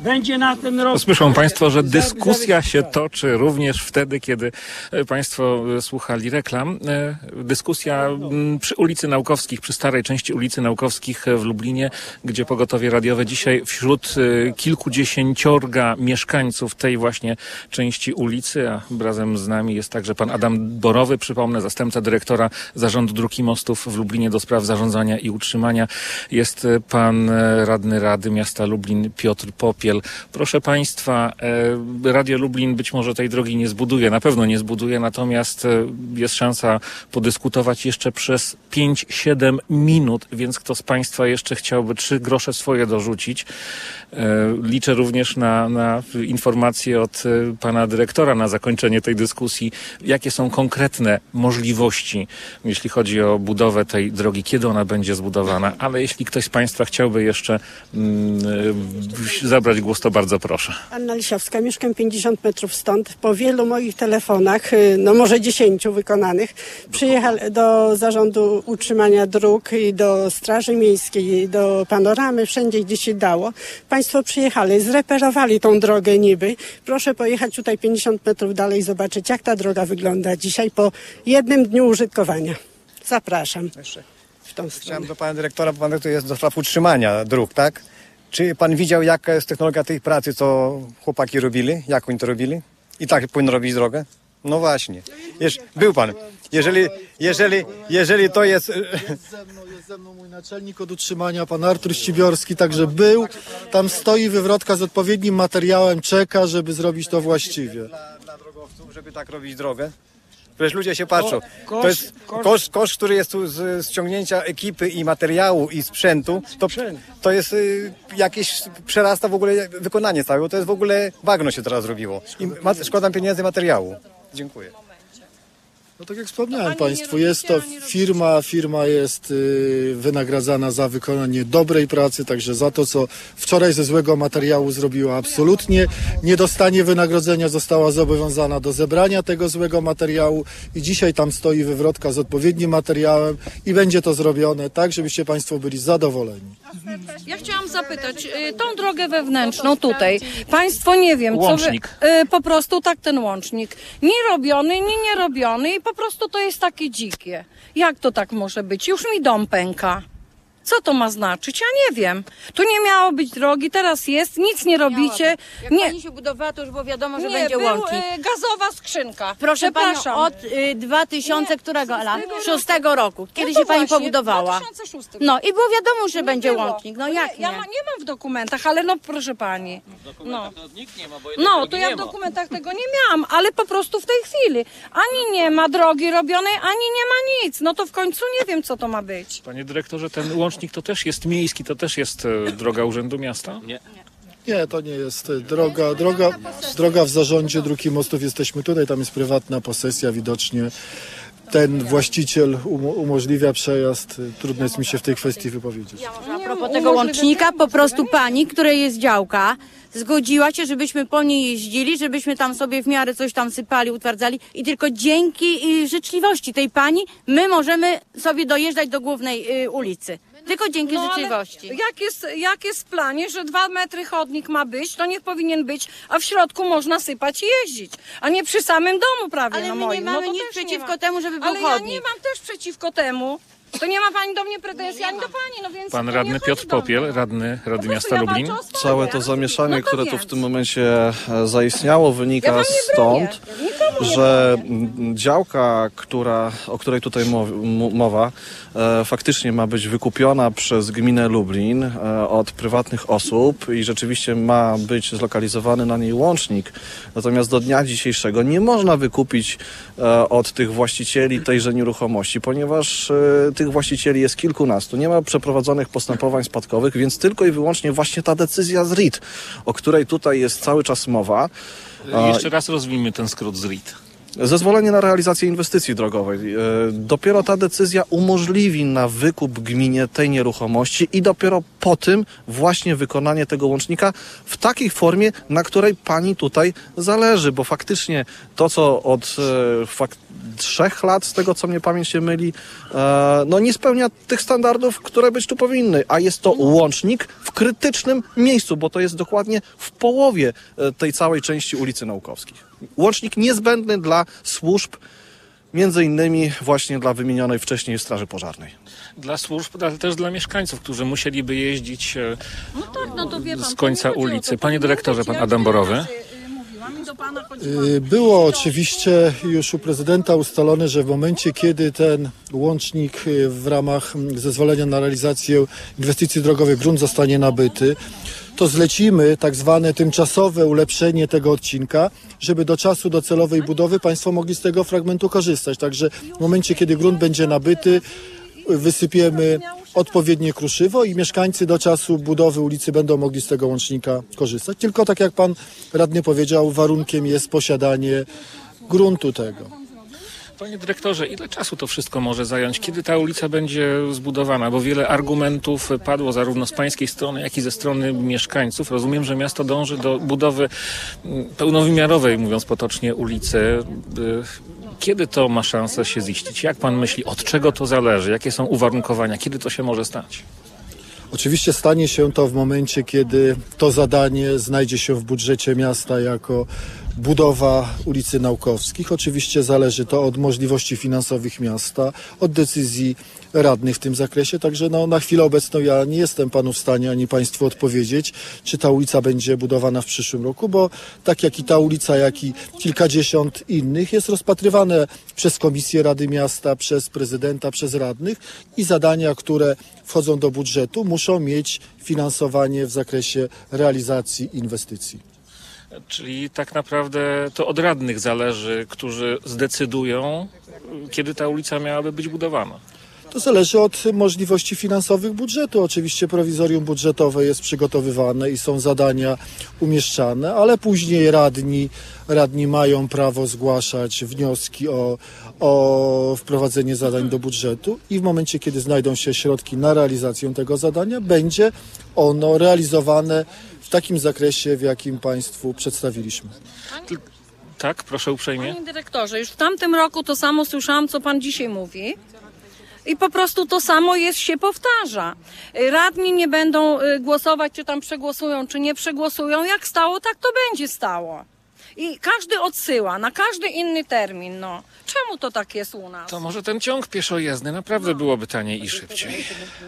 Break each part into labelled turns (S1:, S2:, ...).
S1: będzie na ten rok.
S2: Słyszą Państwo, że dyskusja się toczy również wtedy, kiedy Państwo słuchali reklam. Dyskusja przy ulicy Naukowskich, przy starej części ulicy Naukowskich w Lublinie, gdzie pogotowie radiowe dzisiaj wśród kilkudziesięciorga mieszkańców tej właśnie części ulicy, a razem z nami jest także pan Adam Borowy, przypomnę, zastępca dyrektora Zarządu Dróg i Mostów w Lublinie do spraw zarządzania i utrzymania. Jest pan radny Rady Miasta Lublin Piotr Popiel. Proszę Państwa, Radio Lublin być może tej drogi nie zbuduje, na pewno nie zbuduje, natomiast jest szansa podyskutować jeszcze przez 5-7 minut, więc kto z Państwa jeszcze chciałby 3 grosze swoje dorzucić. Liczę również na informacje od pana dyrektora na zakończenie tej dyskusji, jakie są konkretne możliwości, jeśli chodzi o budowę tej drogi, kiedy ona będzie zbudowana, ale jeśli ktoś z Państwa chciałby jeszcze zabrać głos, to bardzo proszę.
S3: Anna Lisiowska, mieszkam 50 metrów stąd. Po wielu moich telefonach, no może 10 wykonanych, przyjechali do Zarządu Utrzymania Dróg i do Straży Miejskiej, i do Panoramy, wszędzie gdzie się dało. Państwo przyjechali, zreperowali tą drogę niby. Proszę pojechać tutaj 50 metrów dalej i zobaczyć, jak ta droga wygląda dzisiaj po jednym dniu użytkowania. Zapraszam w tą stronę.
S4: Chciałem do pana dyrektora, bo pan dyrektor jest do spraw utrzymania dróg, tak? Czy pan widział, jaka jest technologia tej pracy, co chłopaki robili? Jak oni to robili? I tak powinno robić drogę? No właśnie. Był pan. Jeżeli to jest...
S5: Jest ze mną mój naczelnik od utrzymania, pan Artur Ścibiorski, także był. Tam stoi wywrotka z odpowiednim materiałem, czeka, żeby zrobić to właściwie.
S4: Dla drogowców, żeby tak robić drogę? Przecież ludzie się patrzą. To jest koszt, który jest tu z ściągnięcia ekipy i materiału i sprzętu, to jest jakieś, przerasta w ogóle wykonanie całego, to jest w ogóle bagno się teraz zrobiło. I szkoda pieniędzy i materiału. Dziękuję.
S5: No tak jak wspomniałem Państwu, jest to firma jest wynagradzana za wykonanie dobrej pracy, także za to, co wczoraj ze złego materiału zrobiła, absolutnie nie dostanie wynagrodzenia, została zobowiązana do zebrania tego złego materiału i dzisiaj tam stoi wywrotka z odpowiednim materiałem i będzie to zrobione tak, żebyście Państwo byli zadowoleni.
S6: Ja chciałam zapytać, tą drogę wewnętrzną tutaj, Państwo nie wiem,
S2: łącznik.
S6: Po prostu tak ten łącznik, nie robiony, nie robiony i po prostu to jest takie dzikie. Jak to tak może być? Już mi dom pęka. Co to ma znaczyć? Ja nie wiem. Tu nie miało być drogi, teraz jest, nic nie robicie.
S7: Jak pani się budowała, to już było wiadomo, że będzie
S6: był
S7: łącznik.
S6: Gazowa skrzynka.
S7: Proszę panią, od 6 roku, kiedy się pani pobudowała.
S6: 2006.
S7: No i było wiadomo, że będzie łącznik. No jak
S6: Ja
S7: nie?
S6: nie mam w dokumentach, ale no proszę pani.
S2: Nikt nie ma, bo
S6: To ja w dokumentach tego nie miałam, ale po prostu w tej chwili ani nie ma drogi robionej, ani nie ma nic. No to w końcu nie wiem, co to ma być.
S2: Panie dyrektorze, ten łącznik to też jest miejski, to też jest droga Urzędu Miasta?
S5: Nie, to nie jest droga w Zarządzie Dróg i Mostów. Jesteśmy tutaj, tam jest prywatna posesja, widocznie ten właściciel umożliwia przejazd. Trudno jest mi się w tej kwestii wypowiedzieć.
S7: A propos tego łącznika, po prostu pani, której jest działka, zgodziła się, żebyśmy po niej jeździli, żebyśmy tam sobie w miarę coś tam sypali, utwardzali i tylko dzięki życzliwości tej pani my możemy sobie dojeżdżać do głównej ulicy. Tylko dzięki życzliwości.
S6: Jak jest w planie, że 2 metry chodnik ma być, to niech powinien być, a w środku można sypać i jeździć, a nie przy samym domu prawie.
S7: Ale my
S6: moim.
S7: nie mamy
S6: to
S7: nic
S6: też
S7: przeciwko temu, żeby był
S6: Ale
S7: chodnik.
S6: ja nie mam też przeciwko temu. To nie ma pani do mnie pretensji, ani do pani, no więc...
S2: Pan
S6: to
S2: radny
S6: nie
S2: Piotr
S6: chodzi do mnie.
S2: Popiel, radny Rady Miasta
S6: ja
S2: Lublin.
S6: walczę o swoje.
S8: Całe to zamieszanie,
S6: No to
S8: które tu w
S6: więc.
S8: tym momencie zaistniało,
S6: Ja
S8: wynika
S6: wam nie
S8: stąd,
S6: bronię. Nikomu nie
S8: że działka, o której tutaj mowa, faktycznie ma być wykupiona przez gminę Lublin od prywatnych osób i rzeczywiście ma być zlokalizowany na niej łącznik. Natomiast do dnia dzisiejszego nie można wykupić od tych właścicieli tejże nieruchomości, ponieważ tych właścicieli jest kilkunastu. Nie ma przeprowadzonych postępowań spadkowych, więc tylko i wyłącznie właśnie ta decyzja z RIT, o której tutaj jest cały czas mowa.
S2: Jeszcze raz rozwijmy ten skrót z RIT.
S8: Zezwolenie na realizację inwestycji drogowej. Dopiero ta decyzja umożliwi na wykup gminie tej nieruchomości i dopiero po tym właśnie wykonanie tego łącznika w takiej formie, na której pani tutaj zależy, bo faktycznie to, co 3 lat, z tego co mnie pamięć nie myli, no nie spełnia tych standardów, które być tu powinny, a jest to łącznik w krytycznym miejscu, bo to jest dokładnie w połowie tej całej części ulicy Naukowskich. Łącznik niezbędny dla służb, między innymi właśnie dla wymienionej wcześniej Straży Pożarnej.
S2: Dla służb, ale też dla mieszkańców, którzy musieliby jeździć
S6: No tak, no to wie pan,
S2: z końca
S6: to nie chodzi o
S2: ulicy.
S6: to.
S2: Panie dyrektorze, pan
S6: Ja
S2: Adam Borowy.
S6: mówiłam i do pana chodziłam.
S5: Było oczywiście już u prezydenta ustalone, że w momencie, kiedy ten łącznik w ramach zezwolenia na realizację inwestycji drogowych grunt zostanie nabyty, to zlecimy tak zwane tymczasowe ulepszenie tego odcinka, żeby do czasu docelowej budowy państwo mogli z tego fragmentu korzystać. Także w momencie, kiedy grunt będzie nabyty, wysypiemy odpowiednie kruszywo i mieszkańcy do czasu budowy ulicy będą mogli z tego łącznika korzystać. Tylko tak jak pan radny powiedział, warunkiem jest posiadanie gruntu tego.
S2: Panie dyrektorze, ile czasu to wszystko może zająć? Kiedy ta ulica będzie zbudowana? Bo wiele argumentów padło zarówno z pańskiej strony, jak i ze strony mieszkańców. Rozumiem, że miasto dąży do budowy pełnowymiarowej, mówiąc potocznie, ulicy. Kiedy to ma szansę się ziścić? Jak pan myśli, od czego to zależy? Jakie są uwarunkowania? Kiedy to się może stać?
S5: Oczywiście stanie się to w momencie, kiedy to zadanie znajdzie się w budżecie miasta jako budowa ulicy Naukowskich. Oczywiście zależy to od możliwości finansowych miasta, od decyzji radnych w tym zakresie. Także na chwilę obecną ja nie jestem panu w stanie ani państwu odpowiedzieć, czy ta ulica będzie budowana w przyszłym roku, bo tak jak i ta ulica, jak i kilkadziesiąt innych jest rozpatrywane przez Komisję Rady Miasta, przez prezydenta, przez radnych i zadania, które wchodzą do budżetu, muszą mieć finansowanie w zakresie realizacji inwestycji.
S2: Czyli tak naprawdę to od radnych zależy, którzy zdecydują, kiedy ta ulica miałaby być budowana.
S5: To zależy od możliwości finansowych budżetu. Oczywiście prowizorium budżetowe jest przygotowywane i są zadania umieszczane, ale później radni mają prawo zgłaszać wnioski o wprowadzenie zadań do budżetu i w momencie, kiedy znajdą się środki na realizację tego zadania, będzie ono realizowane w takim zakresie, w jakim państwu przedstawiliśmy.
S2: Tak, proszę uprzejmie.
S6: Panie dyrektorze, już w tamtym roku to samo słyszałam, co pan dzisiaj mówi. I po prostu to samo się powtarza. Radni nie będą głosować, czy tam przegłosują, czy nie przegłosują. Jak stało, tak to będzie stało. I każdy odsyła na każdy inny termin. No. Czemu to tak jest u nas?
S2: To może ten ciąg pieszojezdny naprawdę byłoby taniej i szybciej.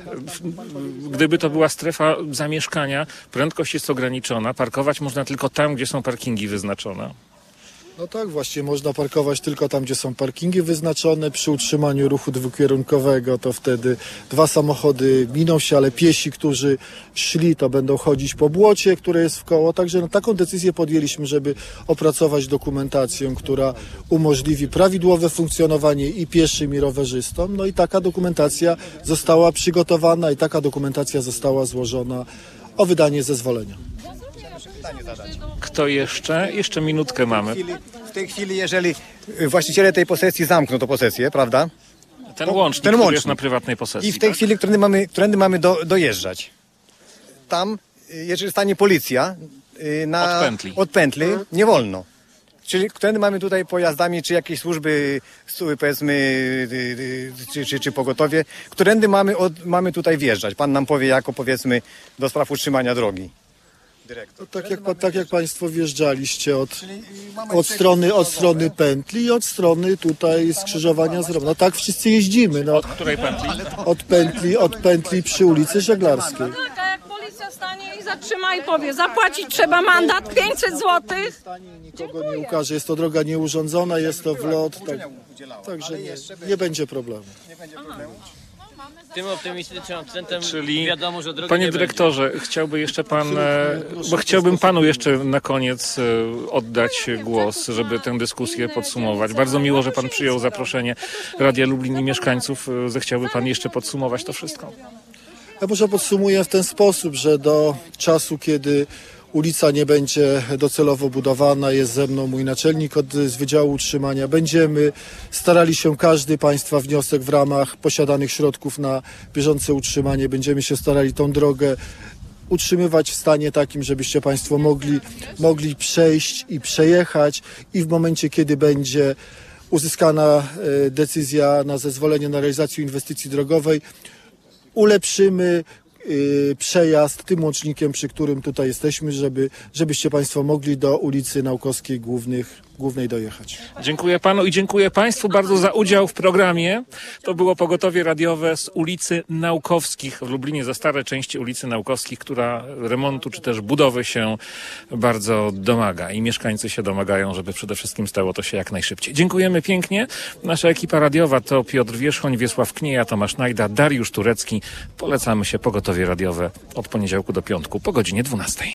S2: Gdyby to była strefa zamieszkania, prędkość jest ograniczona, parkować można tylko tam, gdzie są parkingi wyznaczone.
S5: No tak, właśnie można parkować tylko tam, gdzie są parkingi wyznaczone. Przy utrzymaniu ruchu dwukierunkowego to wtedy 2 samochody miną się, ale piesi, którzy szli, to będą chodzić po błocie, które jest w koło. Także taką decyzję podjęliśmy, żeby opracować dokumentację, która umożliwi prawidłowe funkcjonowanie i pieszym, i rowerzystom. No i taka dokumentacja została przygotowana i taka dokumentacja została złożona o wydanie zezwolenia.
S2: Kto jeszcze? Jeszcze minutkę mamy.
S4: W tej chwili, jeżeli właściciele tej posesji zamkną tą posesję, prawda?
S2: Ten łącznik, który jest na prywatnej posesji.
S4: I w tej
S2: tak?
S4: chwili, którędy mamy dojeżdżać. Tam, jeżeli stanie policja
S2: Od pętli.
S4: nie wolno. Czyli którędy mamy tutaj pojazdami, czy jakieś służby, powiedzmy, czy pogotowie, którędy mamy tutaj wjeżdżać? Pan nam powie, jako powiedzmy, do spraw utrzymania drogi. Dyrektor.
S5: Tak jak państwo wjeżdżaliście od strony pętli i od strony tutaj skrzyżowania z Romem. No tak wszyscy jeździmy. No.
S2: Od której pętli?
S5: Od pętli przy ulicy Żeglarskiej.
S6: Tak, a jak policja stanie i zatrzyma i powie, zapłacić trzeba mandat 500 zł.
S5: Nikogo nie ukaże. Jest to droga nieurządzona, jest to wlot. Także nie będzie problemu.
S1: Tym optymistycznym akcentem
S2: Czyli,
S1: wiadomo, że drogi
S2: panie
S1: nie
S2: dyrektorze, chciałby jeszcze pan, bo chciałbym panu jeszcze na koniec oddać głos, żeby tę dyskusję podsumować. Bardzo miło, że pan przyjął zaproszenie Radia Lublin i mieszkańców. Zechciałby pan jeszcze podsumować to wszystko?
S5: Ja może podsumuję w ten sposób, że do czasu, kiedy ulica nie będzie docelowo budowana, jest ze mną mój naczelnik z Wydziału Utrzymania. Będziemy starali się, każdy państwa wniosek w ramach posiadanych środków na bieżące utrzymanie, będziemy się starali tą drogę utrzymywać w stanie takim, żebyście państwo mogli przejść i przejechać i w momencie, kiedy będzie uzyskana decyzja na zezwolenie na realizację inwestycji drogowej, ulepszymy przejazd tym łącznikiem, przy którym tutaj jesteśmy, żebyście Państwo mogli do ulicy Naukowskiej Głównej dojechać.
S2: Dziękuję panu i dziękuję państwu bardzo za udział w programie. To było pogotowie radiowe z ulicy Naukowskich w Lublinie, za stare części ulicy Naukowskich, która remontu czy też budowy się bardzo domaga i mieszkańcy się domagają, żeby przede wszystkim stało to się jak najszybciej. Dziękujemy pięknie. Nasza ekipa radiowa to Piotr Wierzchoń, Wiesław Knieja, Tomasz Najda, Dariusz Turecki. Polecamy się pogotowie radiowe od poniedziałku do piątku po godzinie 12.